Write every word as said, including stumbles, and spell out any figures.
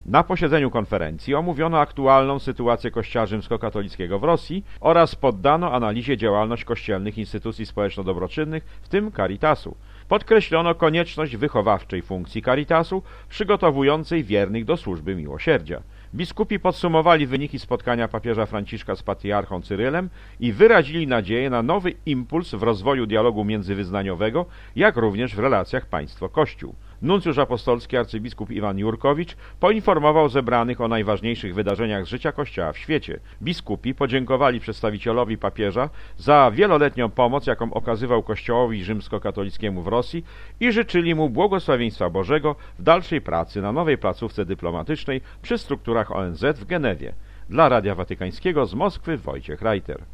Na posiedzeniu konferencji omówiono aktualną sytuację Kościoła rzymskokatolickiego w Rosji oraz poddano analizie działalność kościelnych instytucji społeczno-dobroczynnych, w tym Caritasu. Podkreślono konieczność wychowawczej funkcji Caritasu, przygotowującej wiernych do służby miłosierdzia. Biskupi podsumowali wyniki spotkania papieża Franciszka z patriarchą Cyrylem i wyrazili nadzieję na nowy impuls w rozwoju dialogu międzywyznaniowego, jak również w relacjach państwo-kościół. Nuncjusz apostolski arcybiskup Iwan Jurkowicz poinformował zebranych o najważniejszych wydarzeniach z życia Kościoła w świecie. Biskupi podziękowali przedstawicielowi papieża za wieloletnią pomoc, jaką okazywał Kościołowi rzymskokatolickiemu w Rosji i życzyli mu błogosławieństwa Bożego w dalszej pracy na nowej placówce dyplomatycznej przy strukturach O N Z w Genewie. Dla Radia Watykańskiego z Moskwy Wojciech Reiter.